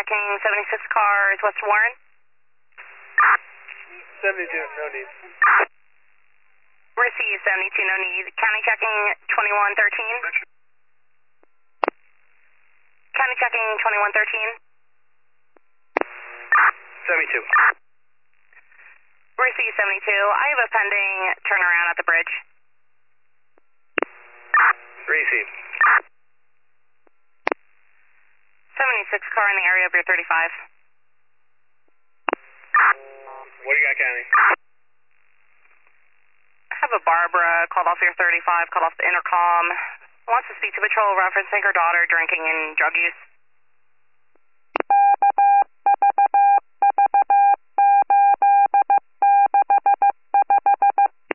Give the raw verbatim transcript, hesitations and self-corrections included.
checking seventy-six cars, West Warren. seventy-two, no need. Receive seventy-two, no need. County checking twenty-one thirteen. County checking twenty-one thirteen. seventy-two. Receive seventy-two. I have a pending turnaround at the bridge. Receive. seventy-six car in the area of your thirty-five. What do you got, County? I have a Barbara called off your thirty-five, called off the intercom. Wants to speak to patrol referencing her daughter drinking and drug use.